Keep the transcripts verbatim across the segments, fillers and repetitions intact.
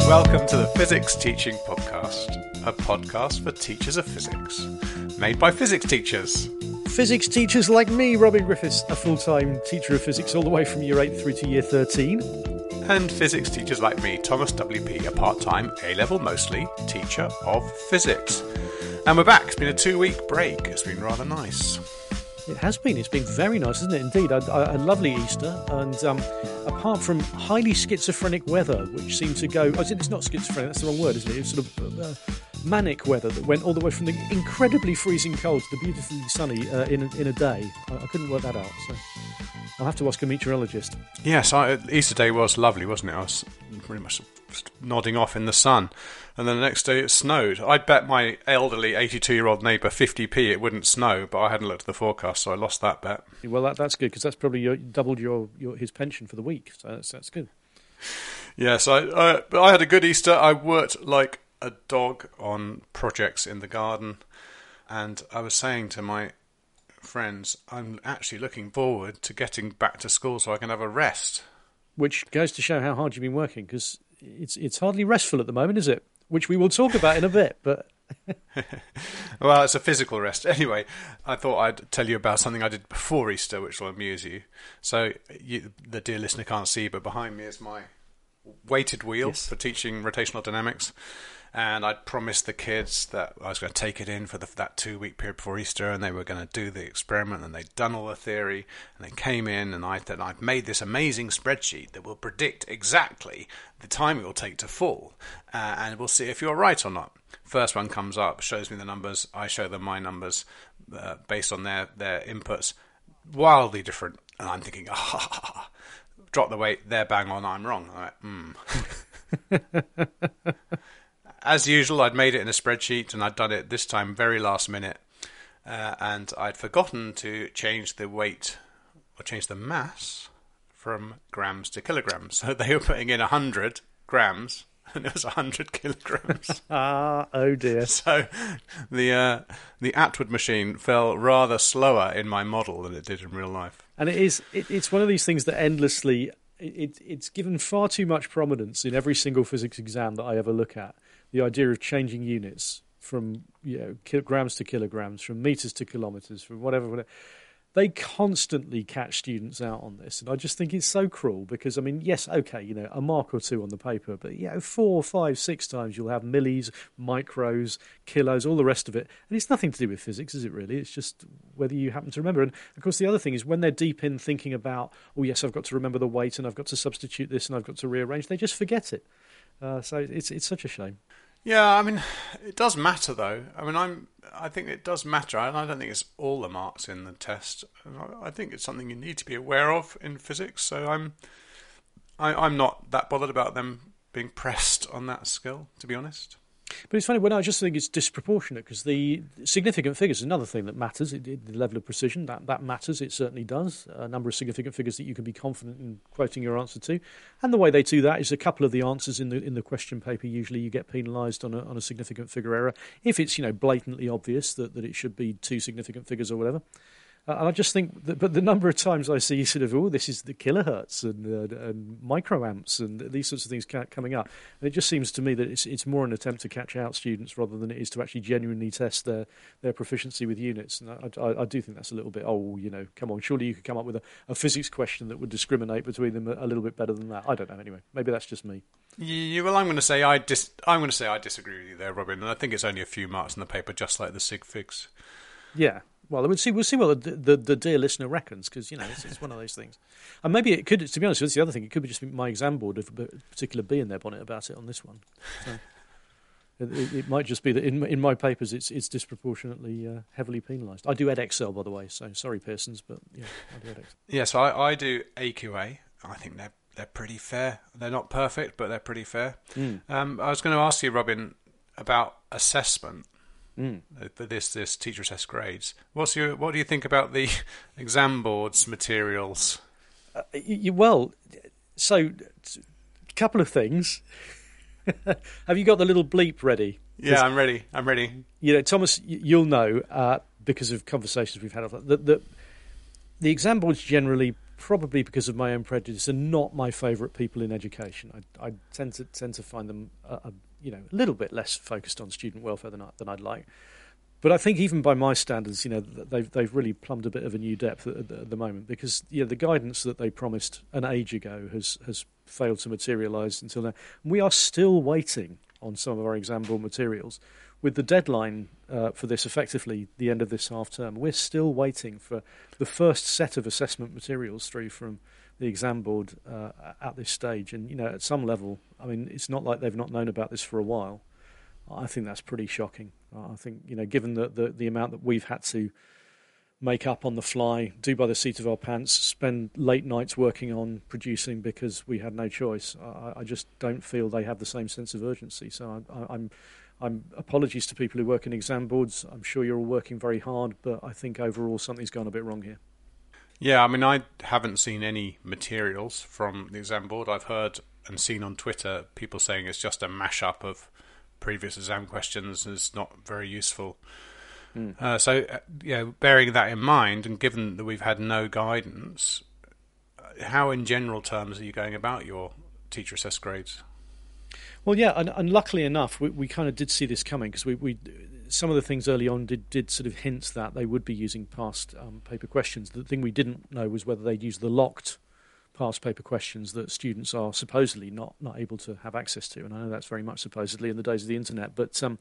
Welcome to the Physics Teaching Podcast, a podcast for teachers of physics, made by physics teachers. Physics teachers like me, Robin Griffiths, a full-time teacher of physics all the way from year eight through to year thirteen. And physics teachers like me, Thomas W P, a part-time, A-level mostly, teacher of physics. And we're back. It's been a two-week break. It's been rather nice. It has been. It's been very nice, isn't it? Indeed. A, a, a lovely Easter. And um, apart from highly schizophrenic weather, which seemed to go... I think it's not schizophrenic, that's the wrong word, isn't it? It's sort of uh, manic weather that went all the way from the incredibly freezing cold to the beautifully sunny uh, in, in a day. I, I couldn't work that out, so I'll have to ask a meteorologist. Yes, I, Easter Day was lovely, wasn't it? I was pretty much nodding off in the sun. And then the next day it snowed. I bet my elderly eighty-two-year-old neighbour fifty p it wouldn't snow, but I hadn't looked at the forecast, so I lost that bet. Well, that, that's good, because that's probably your, doubled your, your his pension for the week, so that's, that's good. Yes, I, I, but I had a good Easter. I worked like a dog on projects in the garden, and I was saying to my friends, I'm actually looking forward to getting back to school so I can have a rest. Which goes to show how hard you've been working, because it's it's hardly restful at the moment, is it? Which we will talk about in a bit, but... Well, it's a physical rest. Anyway, I thought I'd tell you about something I did before Easter, which will amuse you. So, you, the dear listener can't see, but behind me is my weighted wheel yes. for teaching rotational dynamics. And I'd promised the kids that I was going to take it in for the, that two-week period before Easter, and they were going to do the experiment, and they'd done all the theory, and they came in, and I thought I've made this amazing spreadsheet that will predict exactly the time it will take to fall, uh, and we'll see if you're right or not. First one comes up, shows me the numbers, I show them my numbers uh, based on their, their inputs, wildly different, and I'm thinking, ah, ha, ha, ha. Drop the weight, they're bang on, I'm wrong. I'm like, hmm. As usual, I'd made it in a spreadsheet, and I'd done it this time very last minute, uh, and I'd forgotten to change the weight, or change the mass, from grams to kilograms. So they were putting in one hundred grams, and it was one hundred kilograms. Ah, oh dear. So the uh, the Atwood machine fell rather slower in my model than it did in real life. And it is, it, it's one of these things that endlessly, it, it's given far too much prominence in every single physics exam that I ever look at. The idea of changing units from, you know, kilograms to kilograms, from meters to kilometers, from whatever, whatever. They constantly catch students out on this. And I just think it's so cruel because, I mean, yes, okay, you know, a mark or two on the paper, but, you know, four, five, six times you'll have millis, micros, kilos, all the rest of it. And it's nothing to do with physics, is it really? It's just whether you happen to remember. And, of course, the other thing is when they're deep in thinking about, oh, yes, I've got to remember the weight and I've got to substitute this and I've got to rearrange, they just forget it. Uh, so it's it's such a shame. Yeah, I mean, it does matter though. I mean, I'm. I think it does matter, and I don't think it's all the marks in the test. I think it's something you need to be aware of in physics. So I'm, I, I'm not that bothered about them being pressed on that skill, to be honest. But it's funny, when I just think it's disproportionate because the significant figures is another thing that matters. It, it, the level of precision, that, that matters, it certainly does. A number of significant figures that you can be confident in quoting your answer to. And the way they do that is a couple of the answers in the in the question paper, usually you get penalised on a, on a significant figure error. If it's, you know, blatantly obvious that, that it should be two significant figures or whatever. Uh, and I just think, that, but the number of times I see sort of, oh, this is the kilohertz and, uh, and microamps and these sorts of things coming up. And it just seems to me that it's it's more an attempt to catch out students rather than it is to actually genuinely test their, their proficiency with units. And I, I, I do think that's a little bit, oh, you know, come on, surely you could come up with a, a physics question that would discriminate between them a, a little bit better than that. I don't know, anyway. Maybe that's just me. Yeah, well, I'm going to say I dis- I'm going to say I disagree with you there, Robin, and I think it's only a few marks in the paper, just like the sig figs. Yeah. Well, we'll see. We'll see what the, the, the dear listener reckons, because you know it's, it's one of those things. And maybe it could, to be honest, that's the other thing. It could be just my exam board of a particular bee in their bonnet about it on this one. So it, it might just be that in in my papers it's it's disproportionately uh, heavily penalised. I do Edexcel, by the way. So sorry, Pearsons, but yeah, I do Edexcel. Yeah, so I, I do A Q A. I think they're they're pretty fair. They're not perfect, but they're pretty fair. Mm. Um, I was going to ask you, Robin, about assessment. Mm. For this this teacher assessed grades. What's your what do you think about the exam board's materials? Uh, you, well, so a couple of things. Have you got the little bleep ready? Yeah, I'm ready. I'm ready. You know, Thomas, you'll know uh, because of conversations we've had that the, the the exam boards generally probably because of my own prejudice, are not my favourite people in education. I, I tend to tend to find them, a, a, you know, a little bit less focused on student welfare than I, than I'd like. But I think even by my standards, you know, they've they've really plumbed a bit of a new depth at, at the moment, because you know, the guidance that they promised an age ago has has failed to materialise until now. And we are still waiting on some of our exam board materials, with the deadline uh, for this effectively the end of this half term. We're still waiting for the first set of assessment materials through from the exam board uh, at this stage. And you know, at some level, I mean, it's not like they've not known about this for a while. I think that's pretty shocking. I think, you know, given the, the, the amount that we've had to make up on the fly, do by the seat of our pants, spend late nights working on producing because we had no choice, I, I just don't feel they have the same sense of urgency. So I, I, I'm, I'm apologies to people who work in exam boards. I'm sure you're all working very hard, but I think overall something's gone a bit wrong here. Yeah, I mean, I haven't seen any materials from the exam board. I've heard and seen on Twitter people saying it's just a mash-up of previous exam questions, is not very useful. Mm. Uh, so, uh, yeah, bearing that in mind, and given that we've had no guidance, how in general terms are you going about your teacher assessed grades? Well, yeah, and, and luckily enough, we, we kind of did see this coming, because we, we some of the things early on did, did sort of hint that they would be using past um, paper questions. The thing we didn't know was whether they'd use the locked past paper questions that students are supposedly not, not able to have access to. And I know that's very much supposedly in the days of the internet. But um,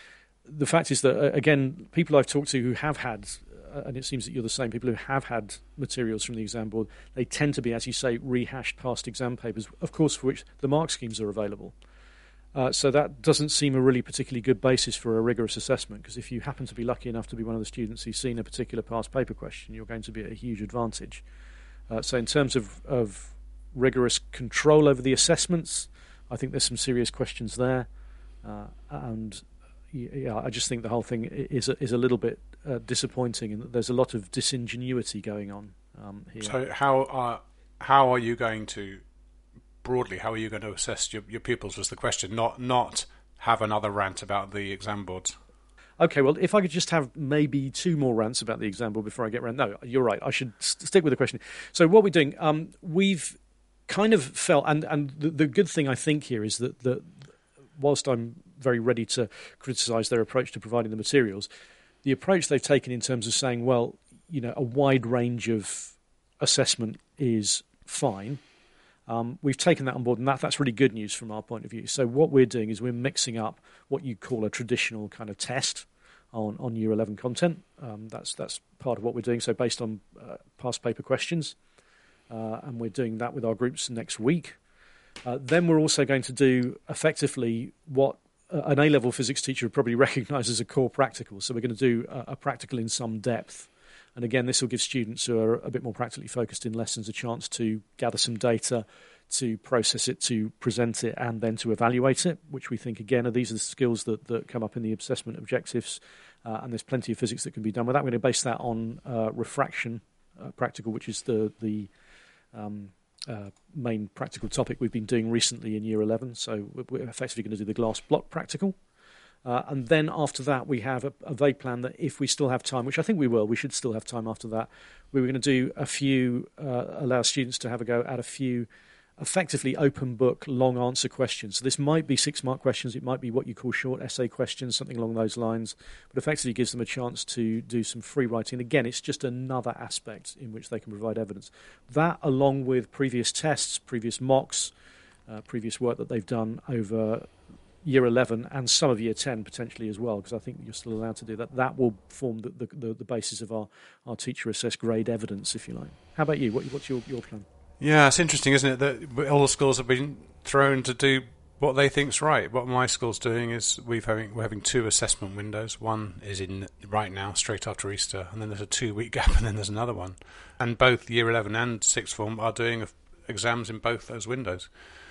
the fact is that, uh, again, people I've talked to who have had, uh, and it seems that you're the same, people who have had materials from the exam board, they tend to be, as you say, rehashed past exam papers, of course, for which the mark schemes are available. Uh, so that doesn't seem a really particularly good basis for a rigorous assessment, because if you happen to be lucky enough to be one of the students who's seen a particular past paper question, you're going to be at a huge advantage. Uh, so in terms of, of rigorous control over the assessments, I think there's some serious questions there. Uh, and yeah, I just think the whole thing is a, is a little bit uh, disappointing, and that there's a lot of disingenuity going on um, here. So how are, how are you going to, broadly, how are you going to assess your, your pupils was the question, not not have another rant about the exam boards? Okay, well, if I could just have maybe two more rants about the exam board before I get around. No, you're right. I should st- stick with the question. So what we're doing, um, we've kind of felt, and, and the, the good thing I think here is that, that whilst I'm very ready to criticise their approach to providing the materials, the approach they've taken in terms of saying, well, you know, a wide range of assessment is fine. Um, we've taken that on board, and that, that's really good news from our point of view. So what we're doing is we're mixing up what you call a traditional kind of test on, on Year eleven content. Um, that's that's part of what we're doing, so based on uh, past paper questions. Uh, and we're doing that with our groups next week. Uh, then we're also going to do effectively what uh, an A-level physics teacher would probably recognise as a core practical. So we're going to do a, a practical in some depth. And again, this will give students who are a bit more practically focused in lessons a chance to gather some data, to process it, to present it, and then to evaluate it, which we think, again, are these are the skills that, that come up in the assessment objectives. Uh, and there's plenty of physics that can be done with that. We're going to base that on uh, refraction uh, practical, which is the, the um, uh, main practical topic we've been doing recently in Year eleven. So we're effectively going to do the glass block practical. Uh, and then after that, we have a, a vague plan that if we still have time, which I think we will, we should still have time after that, we were going to do a few, uh, allow students to have a go at a few effectively open book, long answer questions. So this might be six mark questions, it might be what you call short essay questions, something along those lines, but effectively gives them a chance to do some free writing. Again, it's just another aspect in which they can provide evidence. That, along with previous tests, previous mocks, uh, previous work that they've done over Year eleven and some of Year ten potentially as well, because I think you're still allowed to do that. That will form the, the, the basis of our, our teacher assessed grade evidence, if you like. How about you? What, what's your, your plan? Yeah, it's interesting, isn't it, that all the schools have been thrown to do what they think's right. What my school's doing is we've having, we're having two assessment windows. One is in right now, straight after Easter, and then there's a two-week gap, and then there's another one. And both Year eleven and sixth form are doing exams in both those windows.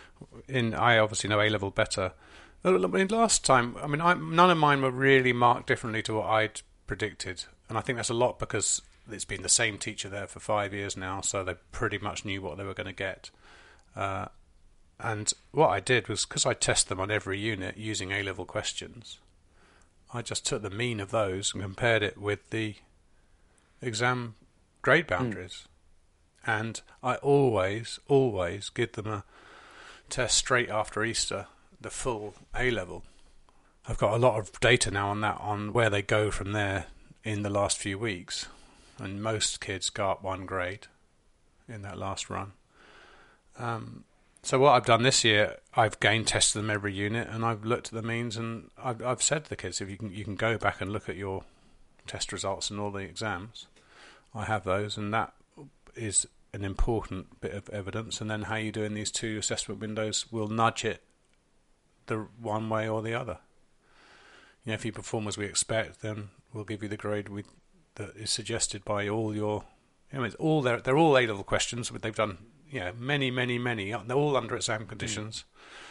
In I obviously know A-level better. I mean, last time, I mean, I, none of mine were really marked differently to what I'd predicted. And I think that's a lot because it's been the same teacher there for five years now, so they pretty much knew what they were going to get. Uh, and what I did was, because I test them on every unit using A-level questions, I just took the mean of those and compared it with the exam grade boundaries. And I always, always give them a test straight after Easter, the full A-level. I've got a lot of data now on that, on where they go from there in the last few weeks. And most kids go up one grade in that last run. Um, so what I've done this year, I've gain tested them every unit, and I've looked at the means, and I've, I've said to the kids, if you can, you can go back and look at your test results and all the exams. I have those, and that is an important bit of evidence. And then how you do in these two assessment windows will nudge it the one way or the other. You know, if you perform as we expect, then we'll give you the grade we, that is suggested by all your. You know, it's all they're they're all A-level questions, but they've done you know many, many, many. They're all under exam conditions.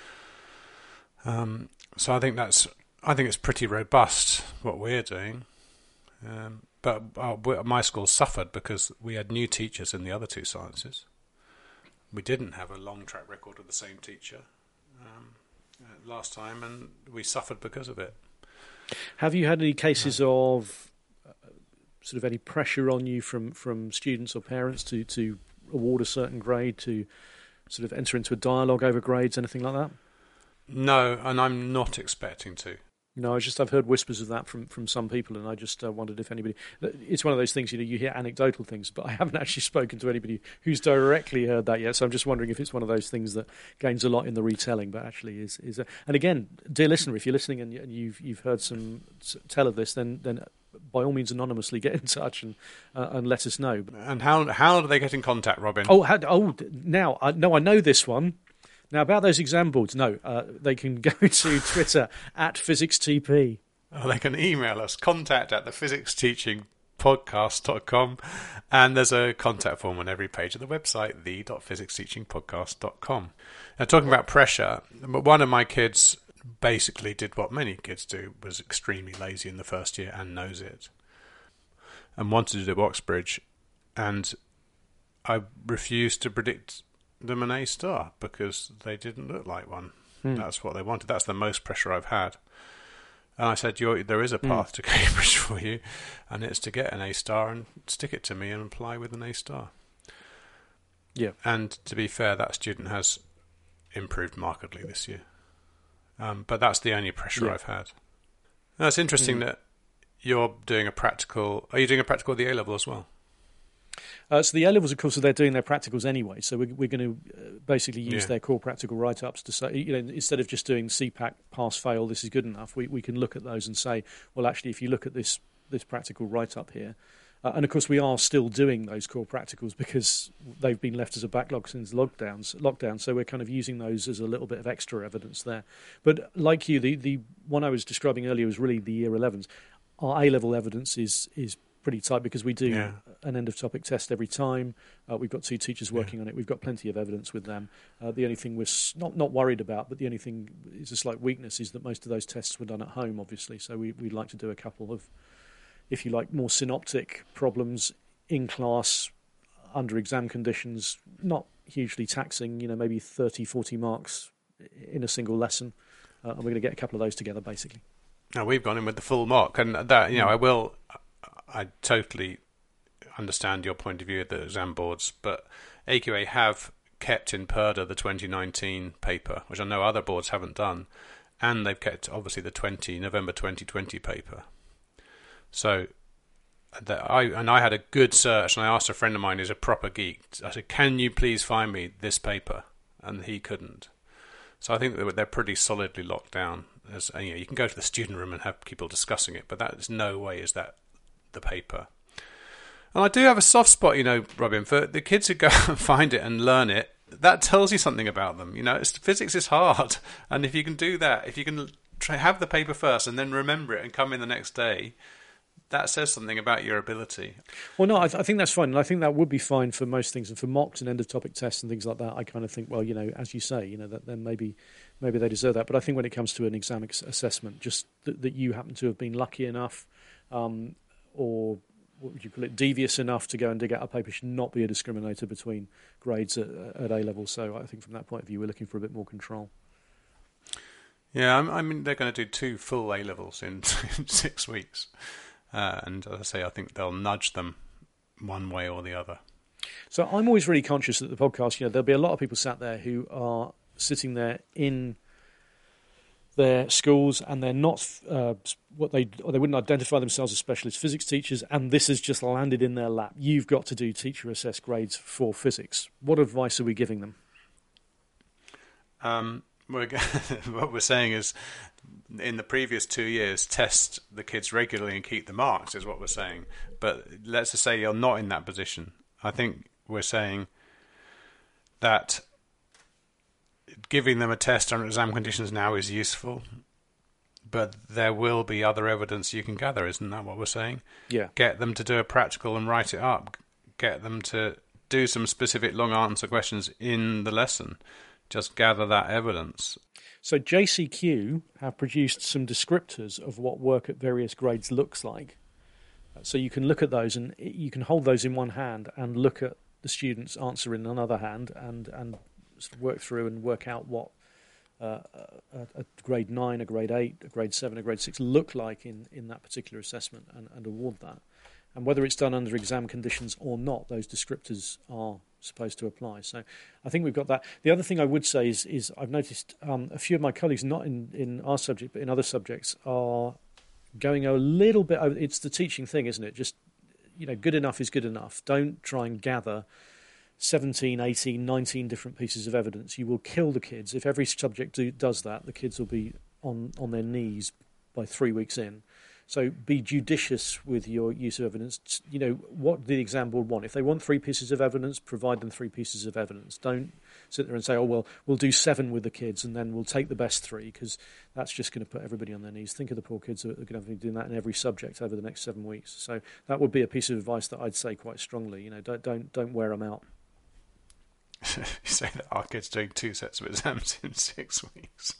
Mm. Um, so I think that's I think it's pretty robust what we're doing. Um, but our, my school suffered because we had new teachers in the other two sciences. We didn't have a long track record of the same teacher um, uh, last time, and we suffered because of it. Have you had any cases no. of uh, sort of any pressure on you from, from students or parents to, to award a certain grade, to sort of enter into a dialogue over grades, anything like that? No, and I'm not expecting to. No, I just I've heard whispers of that from, from some people, and I just uh, wondered if anybody. It's one of those things, you know, you hear anecdotal things, but I haven't actually spoken to anybody who's directly heard that yet. So I'm just wondering if it's one of those things that gains a lot in the retelling, but actually is is. A, and again, dear listener, if you're listening and you've you've heard some tell of this, then then by all means anonymously get in touch and uh, and let us know. And how how do they get in contact, Robin? Oh, how, oh, now I no, I know this one. Now, about those exam boards, no, uh, they can go to Twitter at PhysicsTP. Oh, they can email us, contact at the physics teaching podcast dot com, and there's a contact form on every page of the website, the dot physics teaching podcast dot com. Now, talking about pressure, one of my kids basically did what many kids do, was extremely lazy in the first year and knows it, and wanted to do Oxbridge, and I refused to predict them an A star because they didn't look like one. Hmm. That's what they wanted. That's the most pressure I've had. And I said, You're, there is a path hmm. to Cambridge for you, and it's to get an A star and stick it to me and apply with an A star. Yeah. And to be fair, that student has improved markedly this year. Um, but that's the only pressure yeah. I've had. Now, it's interesting hmm. that you're doing a practical. Are you doing a practical at the A level as well? Uh, so the A-levels, of course, they're doing their practicals anyway. So we're, we're going to uh, basically use yeah. their core practical write-ups to say, you know, instead of just doing C PAC, pass, fail, this is good enough, we, we can look at those and say, well, actually, if you look at this this practical write-up here, uh, and of course we are still doing those core practicals because they've been left as a backlog since lockdowns, lockdown. So we're kind of using those as a little bit of extra evidence there. But like you, the, the one I was describing earlier was really the year elevens. Our A-level evidence is is pretty tight because we do yeah. an end of topic test every time. Uh, we've got two teachers working yeah. on it. We've got plenty of evidence with them. Uh, the only thing we're not not worried about, but the only thing is a slight weakness is that most of those tests were done at home, obviously. So we, we'd like to do a couple of, if you like, more synoptic problems in class under exam conditions, not hugely taxing, you know, maybe thirty, forty marks in a single lesson. Uh, and we're going to get a couple of those together, basically. Now, we've gone in with the full mock, and that, you know, I will... I totally understand your point of view of the exam boards, but A Q A have kept in Purda the twenty nineteen paper, which I know other boards haven't done, and they've kept, obviously, the twenty November twenty twenty paper. So, that I and I had a good search, and I asked a friend of mine who's a proper geek, I said, can you please find me this paper? And he couldn't. So I think that they're pretty solidly locked down. As, you know, you can go to the student room and have people discussing it, but that is no way is that the paper. And I do have a soft spot, you know, Robin, for the kids who go and find it and learn it. That tells you something about them. You know, it's, physics is hard, and if you can do that, if you can try, have the paper first and then remember it and come in the next day, that says something about your ability. Well, no, I, th- I think that's fine, and I think that would be fine for most things, and for mocks and end of topic tests and things like that. I kind of think, well, you know, as you say, you know, that then maybe maybe they deserve that. But I think when it comes to an exam ex- assessment, just th- that you happen to have been lucky enough. Um, or what would you call it, devious enough to go and dig out a paper should not be a discriminator between grades at, at A level. So I think from that point of view, we're looking for a bit more control. Yeah, I mean, they're going to do two full A levels in, in six weeks. Uh, and as I say, I think they'll nudge them one way or the other. So I'm always really conscious that the podcast, you know, there'll be a lot of people sat there who are sitting there in their schools and they're not uh, what they or they wouldn't identify themselves as specialist physics teachers, and this has just landed in their lap. You've got to do teacher assessed grades for physics. What advice are we giving them? Um, we're, what we're saying is, in the previous two years, test the kids regularly and keep the marks, is what we're saying. But let's just say you're not in that position. I think we're saying that giving them a test under exam conditions now is useful, but there will be other evidence you can gather. Isn't that what we're saying? Yeah. Get them to do a practical and write it up. Get them to do some specific long answer questions in the lesson. Just gather that evidence. So J C Q have produced some descriptors of what work at various grades looks like. So you can look at those and you can hold those in one hand and look at the student's answer in another hand and, and sort of work through and work out what uh, a, a grade nine, a grade eight, a grade seven, a grade six look like in, in that particular assessment and, and award that. And whether it's done under exam conditions or not, those descriptors are supposed to apply. So I think we've got that. The other thing I would say is, is I've noticed um, a few of my colleagues, not in, in our subject, but in other subjects, are going a little bit over. It's the teaching thing, isn't it? Just, you know, good enough is good enough. Don't try and gather seventeen, eighteen, nineteen different pieces of evidence. You will kill the kids. If every subject do, does that, the kids will be on, on their knees by three weeks in. So be judicious with your use of evidence. You know, what the exam board want. If they want three pieces of evidence, provide them three pieces of evidence. Don't sit there and say, oh, well, we'll do seven with the kids and then we'll take the best three, because that's just going to put everybody on their knees. Think of the poor kids who are going to be doing that in every subject over the next seven weeks. So that would be a piece of advice that I'd say quite strongly. You know, don't don't don't wear them out. You say that our kids doing two sets of exams in six weeks.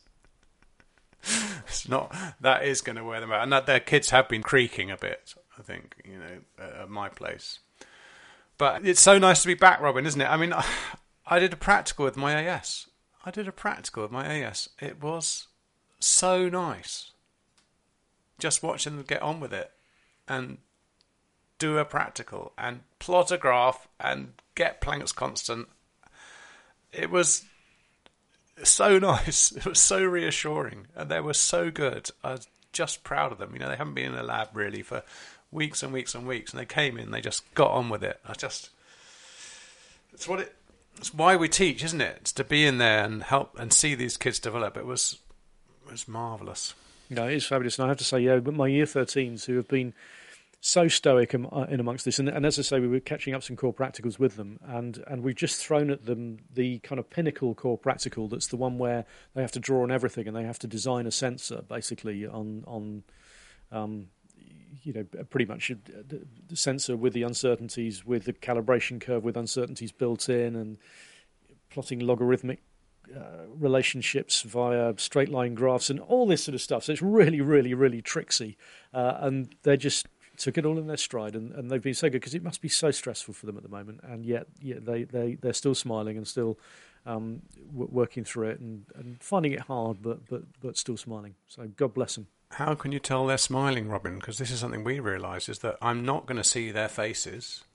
It's not. That is going to wear them out, and that their kids have been creaking a bit. I think, you know, at my place. But it's so nice to be back, Robin, isn't it? I mean, I, I did a practical with my A S. I did a practical with my A S. It was so nice. Just watching them get on with it, and do a practical, and plot a graph, and get Planck's constant. It was so nice. It was so reassuring, and they were so good. I was just proud of them. You know, they haven't been in a lab really for weeks and weeks and weeks, and they came in, they just got on with it. I just, it's what it, it's why we teach, isn't it? It's to be in there and help and see these kids develop. It was, it was marvellous. No, it is fabulous, and I have to say, yeah, but my year thirteens who have been so stoic in, in amongst this, and, and as I say, we were catching up some core practicals with them, and, and we've just thrown at them the kind of pinnacle core practical that's the one where they have to draw on everything and they have to design a sensor basically on on um, you know, pretty much the sensor with the uncertainties, with the calibration curve with uncertainties built in, and plotting logarithmic uh, relationships via straight line graphs and all this sort of stuff. So it's really, really, really tricksy, uh, and they're just took it all in their stride, and, and they've been so good, because it must be so stressful for them at the moment, and yet, yet they, they, they're still smiling and still um, w- working through it and, and finding it hard, but, but, but still smiling. So God bless them. How can you tell they're smiling, Robin? Because this is something we realise, is that I'm not going to see their faces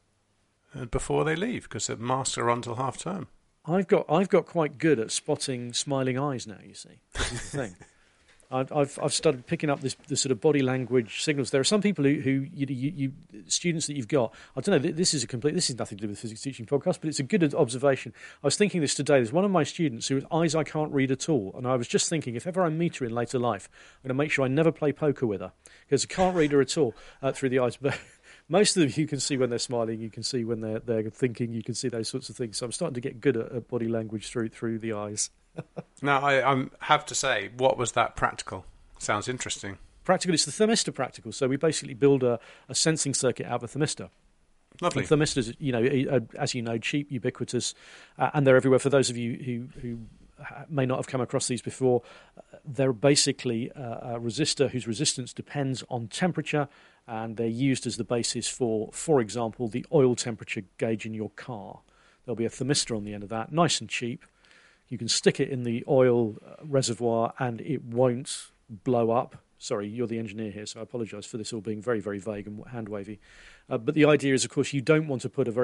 before they leave, because the masks are on till half term. I've got I've got quite good at spotting smiling eyes now, you see. That's the thing. I've, I've I've started picking up this, this sort of body language signals. There are some people who, who you, you, you students that you've got. I don't know. This is a complete. This is nothing to do with the physics teaching podcast, but it's a good observation. I was thinking this today. There's one of my students whose eyes I can't read at all, and I was just thinking, if ever I meet her in later life, I'm going to make sure I never play poker with her, because I can't read her at all uh, through the eyes. But most of them you can see when they're smiling. You can see when they're they're thinking. You can see those sorts of things. So I'm starting to get good at, at body language through through the eyes. Now I I'm, have to say, what was that practical? Sounds interesting. Practical, it's the thermistor practical. So we basically build a, a sensing circuit out of a thermistor. Lovely. And thermistors, you know, as you know, cheap, ubiquitous, uh, and they're everywhere. For those of you who, who may not have come across these before, uh, they're basically uh, a resistor whose resistance depends on temperature, and they're used as the basis for, for example, the oil temperature gauge in your car. There'll be a thermistor on the end of that, nice and cheap. You can stick it in the oil reservoir and it won't blow up. Sorry, you're the engineer here, so I apologise for this all being very, very vague and hand-wavy. Uh, but the idea is, of course, you don't want to put a very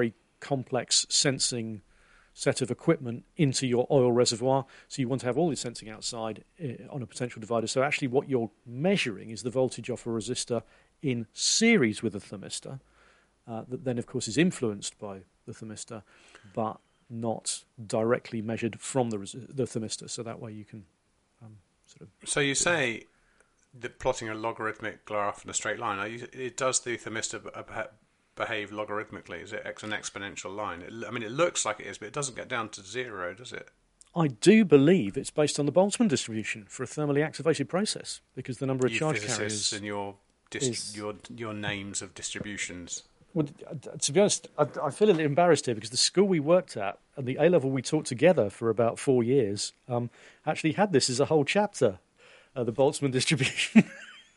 complex sensing set of equipment into your oil reservoir. So you want to have all this sensing outside uh, on a potential divider. So actually what you're measuring is the voltage off a resistor in series with a thermistor, uh, that then, of course, is influenced by the thermistor, but not directly measured from the, resi- the thermistor. So that way you can um, sort of... So you say that plotting a logarithmic graph in a straight line, are you, it does the thermistor behave logarithmically? Is it an exponential line? It, I mean, it looks like it is, but it doesn't get down to zero, does it? I do believe it's based on the Boltzmann distribution for a thermally activated process, because the number of you charge physicists carriers and your dist- is... your your names of distributions. Well, to be honest, I, I feel a little embarrassed here because the school we worked at and the A level we taught together for about four years um, actually had this as a whole chapter, uh, the Boltzmann distribution.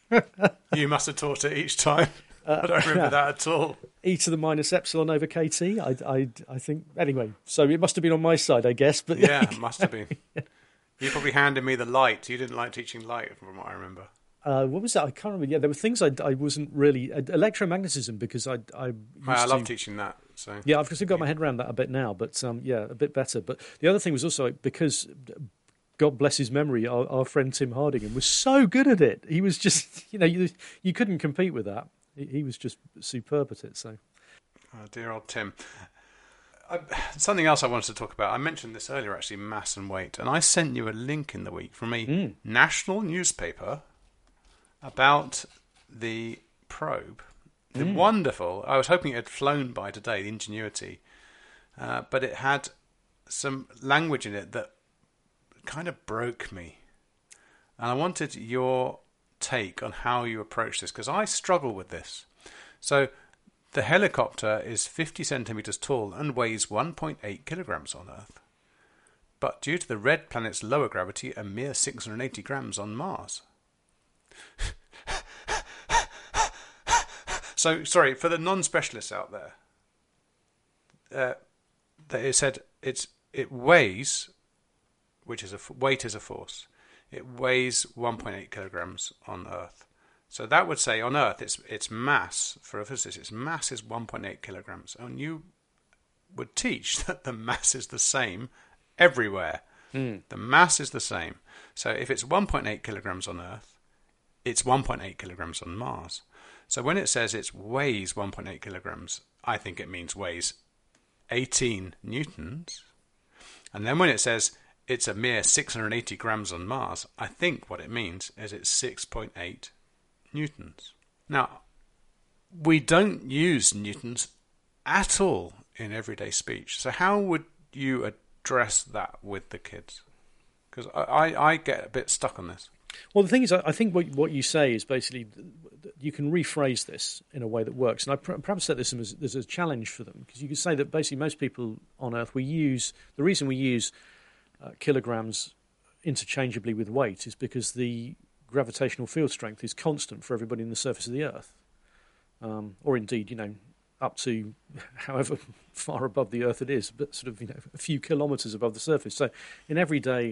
You must have taught it each time. Uh, I don't remember yeah. that at all. E to the minus epsilon over kt. I, I, I think anyway. So it must have been on my side, I guess. But yeah, it must have been. You probably handed me the light. You didn't like teaching light, from what I remember. Uh, what was that? I can't remember. Yeah, there were things I, I wasn't really uh, electromagnetism because I I, used I love to, teaching that. So yeah, I've still got my head around that a bit now, but um, yeah, a bit better. But the other thing was also because, God bless his memory, our, our friend Tim Hardingham was so good at it. He was just, you know, you you couldn't compete with that. He, he was just superb at it. So, oh, dear old Tim. I, something else I wanted to talk about. I mentioned this earlier, actually, mass and weight, and I sent you a link in the week from a mm. national newspaper about the probe. The Mm. wonderful. I was hoping it had flown by today, the Ingenuity, uh, but it had some language in it that kind of broke me, and I wanted your take on how you approach this, because I struggle with this. So the helicopter is fifty centimeters tall and weighs one point eight kilograms on Earth, but due to the red planet's lower gravity, a mere six hundred eighty grams on Mars. So, sorry, for the non-specialists out there, uh, that it said it's it weighs, which is a weight is a force. It weighs one point eight kilograms on Earth. So that would say on Earth its its mass, for a physicist, its mass is one point eight kilograms. And you would teach that the mass is the same everywhere. Mm. The mass is the same. So if it's one point eight kilograms on Earth, it's one point eight kilograms on Mars. So when it says it weighs one point eight kilograms, I think it means weighs eighteen newtons. And then when it says it's a mere six hundred eighty grams on Mars, I think what it means is it's six point eight newtons. Now, we don't use newtons at all in everyday speech. So how would you address that with the kids? Because I, I, I get a bit stuck on this. Well, the thing is, I think what what you say is basically you can rephrase this in a way that works. And I pr- perhaps set this as there's a challenge for them, because you can say that basically most people on Earth, we use the reason we use uh, kilograms interchangeably with weight is because the gravitational field strength is constant for everybody in the surface of the Earth, um, or indeed, you know, up to however far above the Earth it is, but sort of, you know, a few kilometres above the surface. So in everyday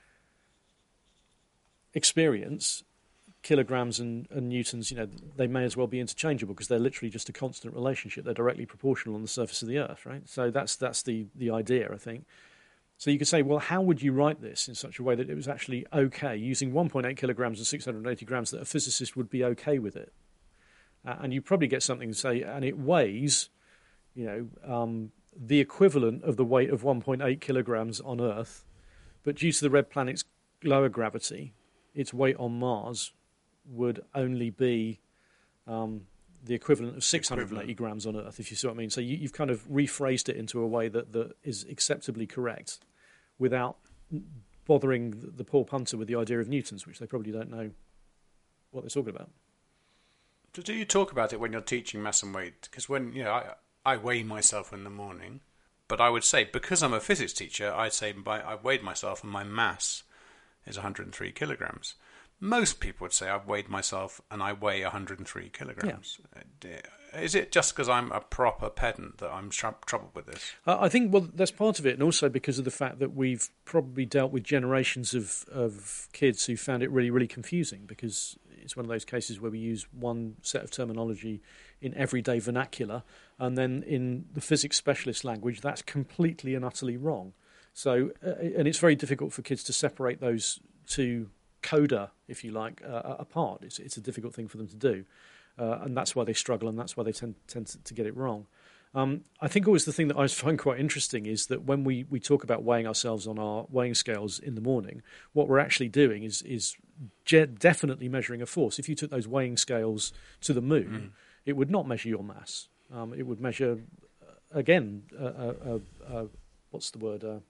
experience, kilograms and, and newtons, you know, they may as well be interchangeable because they're literally just a constant relationship. They're directly proportional on the surface of the Earth, right? So that's that's the, the idea, I think. So you could say, well, how would you write this in such a way that it was actually okay, using one point eight kilograms and six hundred eighty grams, that a physicist would be okay with it? Uh, and you probably get something to say, and it weighs, you know, um, the equivalent of the weight of one point eight kilograms on Earth, but due to the red planet's lower gravity, its weight on Mars would only be um, the equivalent of six hundred eighty equivalent. grams on Earth, if you see what I mean. So you, you've kind of rephrased it into a way that, that is acceptably correct without bothering the, the poor punter with the idea of newtons, which they probably don't know what they're talking about. Do you talk about it when you're teaching mass and weight? Because when, you know, I, I weigh myself in the morning, but I would say, because I'm a physics teacher, I'd say by, I weighed myself and my mass is one hundred three kilograms. Most people would say I've weighed myself and I weigh one hundred three kilograms. Yeah. Is it just because I'm a proper pedant that I'm tr- troubled with this? Uh, I think, well, that's part of it, and also because of the fact that we've probably dealt with generations of, of kids who found it really, really confusing, because It's one of those cases where we use one set of terminology in everyday vernacular, and then in the physics specialist language, that's completely and utterly wrong. So, uh, and it's very difficult for kids to separate those two coda, if you like, uh, apart. It's, it's a difficult thing for them to do, uh, and that's why they struggle, and that's why they tend, tend to, to get it wrong. Um, I think always the thing that I find quite interesting is that when we, we talk about weighing ourselves on our weighing scales in the morning, what we're actually doing is is je- definitely measuring a force. If you took those weighing scales to the moon, mm. it would not measure your mass. Um, it would measure, uh, again, uh, uh, uh, uh, what's the word, uh,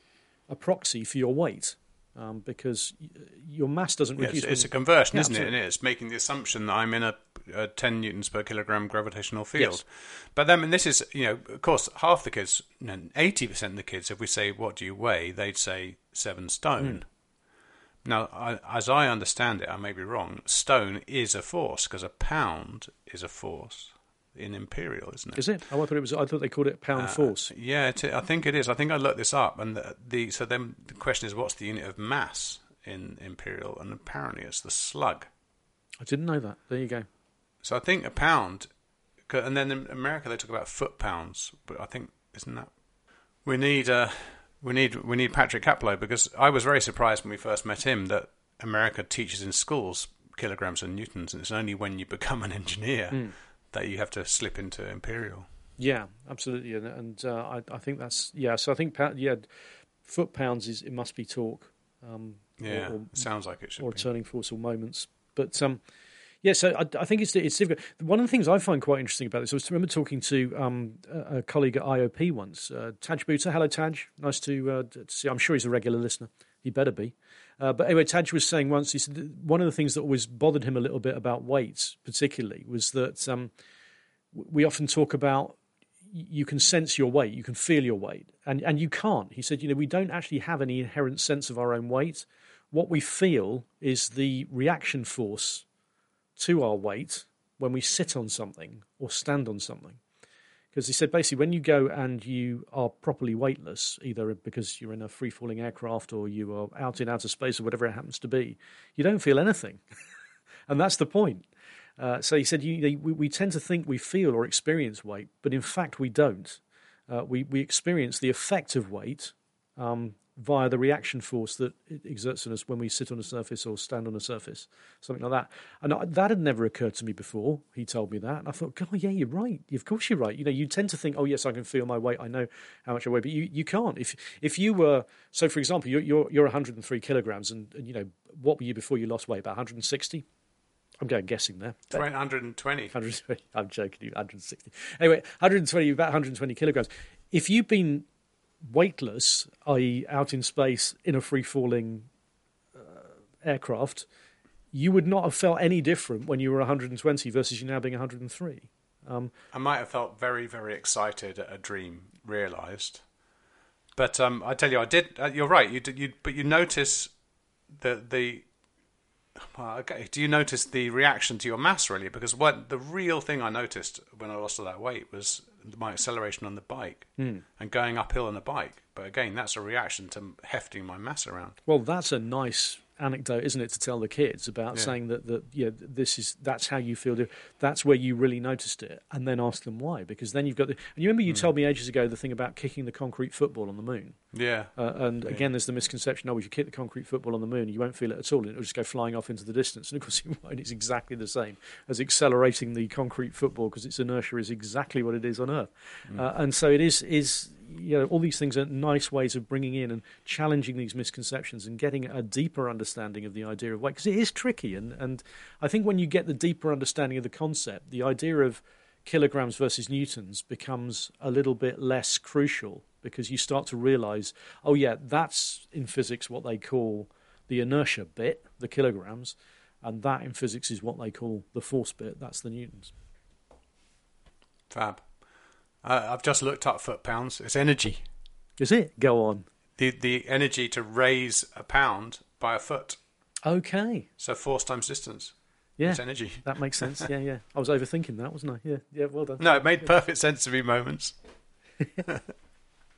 a proxy for your weight. Um, because y- your mass doesn't yeah, reduce. It's, it's a conversion, yeah, isn't absolutely. it? And it's making the assumption that I'm in a, a ten newtons per kilogram gravitational field. Yes. But then, and this is, you know, of course, half the kids, no, eighty percent of the kids, if we say, what do you weigh? They'd say seven stone. Mm. Now, I, as I understand it, I may be wrong, stone is a force, because a pound is a force. In imperial, isn't it? Is it? Oh, I thought it was. I thought they called it pound uh, force. Yeah, it, I think it is. I think I looked this up, and the, the so then the question is, what's the unit of mass in imperial? And apparently, it's the slug. I didn't know that. There you go. So I think a pound, and then in America they talk about foot pounds, but I think isn't that we need uh, we need we need Patrick Kaplow, because I was very surprised when we first met him that America teaches in schools kilograms and newtons, and it's only when you become an engineer. Mm. that you have to slip into imperial. Yeah, absolutely, and, and uh, I, I think that's yeah. So I think yeah, foot pounds is it must be torque. Um, yeah, or, or, sounds like it should or be. turning force or moments. But um, yeah, so I, I think it's it's difficult. One of the things I find quite interesting about this, I was remember talking to um, a, a colleague at I O P once, uh, Taj Bhutta. Hello, Taj. Nice to, uh, to see. I'm sure he's a regular listener. He better be. Uh, but anyway, Taj was saying once, he said that one of the things that always bothered him a little bit about weight, particularly, was that um, we often talk about you can sense your weight, you can feel your weight, and and you can't. He said, you know, we don't actually have any inherent sense of our own weight. What we feel is the reaction force to our weight when we sit on something or stand on something. Because he said basically when you go and you are properly weightless, either because you're in a free-falling aircraft or you are out in outer space or whatever it happens to be, you don't feel anything. And that's the point. Uh, so he said you, we, we tend to think we feel or experience weight, but in fact we don't. Uh, we, we experience the effect of weight um, via the reaction force that it exerts on us when we sit on a surface or stand on a surface, something like that. And I, that had never occurred to me before. He told me that, and I thought, God, yeah, you're right. Of course, you're right. You know, you tend to think, oh, yes, I can feel my weight. I know how much I weigh, but you, you can't. If if you were, so for example, you're you're, you're one hundred three kilograms, and, and you know, what were you before you lost weight? About one hundred sixty. I'm going guessing there. one hundred twenty. one hundred twenty. I'm joking. You one hundred sixty. Anyway, one hundred twenty. About one hundred twenty kilograms. If you've been weightless, that is out in space in a free-falling uh, aircraft, you would not have felt any different when you were one hundred twenty versus you now being one hundred three. Um, I might have felt very, very excited at a dream realised. But um, I tell you, I did. Uh, you're right. You did. You but you notice the the. Well, okay. Do you notice the reaction to your mass really? Because what the real thing I noticed when I lost all that weight was my acceleration on the bike mm. and going uphill on the bike. But again, that's a reaction to hefting my mass around. Well, that's a nice anecdote, isn't it, to tell the kids about yeah. saying that that yeah, this is that's how you feel. That's where you really noticed it, and then ask them why. Because then you've got the. And you remember you mm. told me ages ago the thing about kicking the concrete football on the moon. Yeah. Uh, and yeah. again, there's the misconception: oh, if you kick the concrete football on the moon, you won't feel it at all, and it'll just go flying off into the distance. And of course, you won't. It's exactly the same as accelerating the concrete football because its inertia is exactly what it is on Earth. Mm. Uh, and so it is is. You know, all these things are nice ways of bringing in and challenging these misconceptions and getting a deeper understanding of the idea of weight, because it is tricky. And, and I think when you get the deeper understanding of the concept, the idea of kilograms versus newtons becomes a little bit less crucial, because you start to realise, oh yeah, that's in physics what they call the inertia bit, the kilograms, and that in physics is what they call the force bit, that's the newtons. Fab. Uh, I've just looked up foot pounds. It's energy. Is it? Go on. The the energy to raise a pound by a foot. Okay. So force times distance. Yeah. It's energy. That makes sense. Yeah, yeah. I was overthinking that, wasn't I? Yeah, yeah. Well done. No, it made perfect sense to me moments.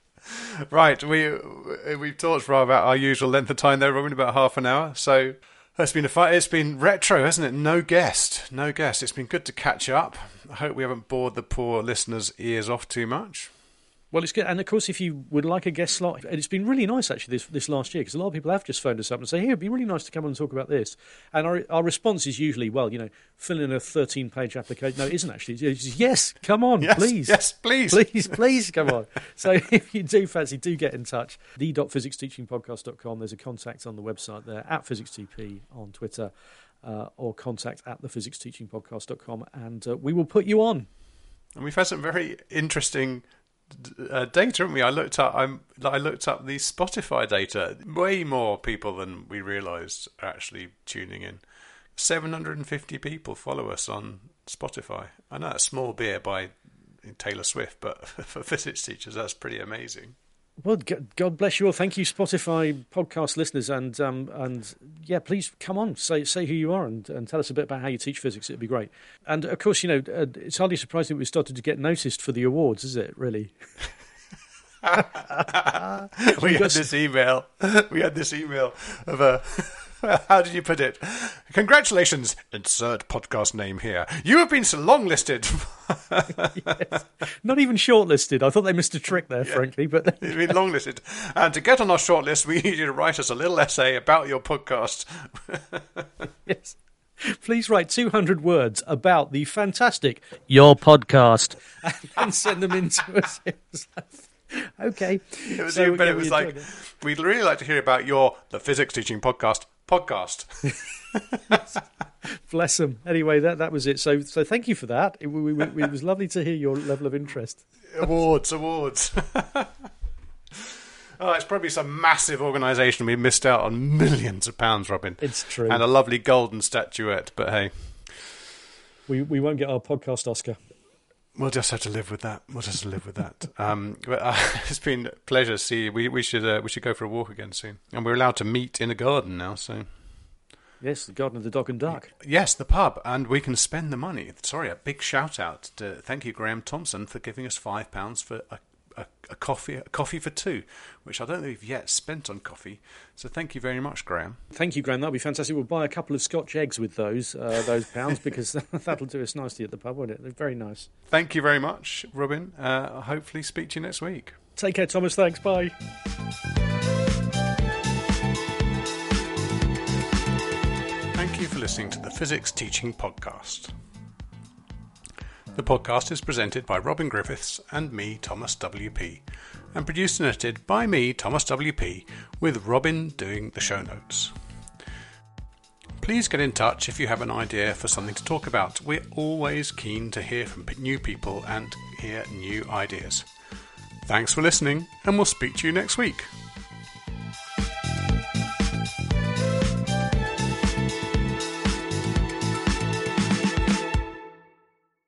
Right, we we've talked for about our usual length of time there, Robin, about half an hour. So It's been a fun, it's been retro, hasn't it? No guest, no guest. It's been good to catch up. I hope we haven't bored the poor listeners' ears off too much. Well, it's good. And, of course, if you would like a guest slot, and it's been really nice, actually, this this last year, because a lot of people have just phoned us up and say, hey, it'd be really nice to come on and talk about this. And our our response is usually, well, you know, fill in a thirteen-page application. No, it isn't, actually. It's just, yes, come on, yes, please. Yes, please. Please, please, come on. So if you do fancy, do get in touch. the dot physics teaching podcast dot com. There's a contact on the website there, at PhysicsTP on Twitter, uh, or contact at the physics teaching podcast dot com, and uh, we will put you on. And we've had some very interesting Uh, data, haven't we? I looked up. I'm. I looked up the Spotify data. Way more people than we realised are actually tuning in. Seven hundred and fifty people follow us on Spotify. I know that's small beer by Taylor Swift, but for physics teachers, that's pretty amazing. Well, God bless you all. Thank you, Spotify podcast listeners, and um, and yeah, please come on, say say who you are, and, and tell us a bit about how you teach physics. It'd be great. And of course, you know, uh, it's hardly surprising that we started to get noticed for the awards, is it? Really? we had this email. We had this email of a. How did you put it? Congratulations, insert podcast name here. You have been longlisted. Yes. Not even shortlisted. I thought they missed a trick there, yeah. frankly. But you've been longlisted. And to get on our shortlist, we need you to write us a little essay about your podcast. Yes. Please write two hundred words about the fantastic Your Podcast and send them in to us. Okay. It was, so, but yeah, it was like, it. we'd really like to hear about your The Physics Teaching Podcast podcast. Bless them. Anyway, that, that was it. So so thank you for that. It, we, we, it was lovely to hear your level of interest. Awards, awards. Oh, it's probably some massive organisation. We missed out on millions of pounds, Robin. It's true. And a lovely golden statuette, but hey. We we won't get our podcast Oscar. We'll just have to live with that. We'll just live with that. Um, but, uh, it's been a pleasure to see you. We, we should uh, we should go for a walk again soon. And we're allowed to meet in a garden now, so... Yes, the Garden of the Dog and Duck. Yes, the pub, and we can spend the money. Sorry, a big shout out to thank you, Graham Thompson, for giving us five pounds for a, a, a coffee, a coffee for two, which I don't think we've yet spent on coffee. So thank you very much, Graham. Thank you, Graham. That'll be fantastic. We'll buy a couple of Scotch eggs with those uh, those pounds because that'll do us nicely at the pub, won't it? They're very nice. Thank you very much, Robin. Uh, I'll hopefully speak to you next week. Take care, Thomas. Thanks. Bye. Thank you for listening to the Physics Teaching Podcast. The podcast is presented by Robin Griffiths and me, Thomas W P, and produced and edited by me, Thomas W P, with Robin doing the show notes. Please get in touch if you have an idea for something to talk about. We're always keen to hear from new people and hear new ideas. Thanks for listening, and we'll speak to you next week.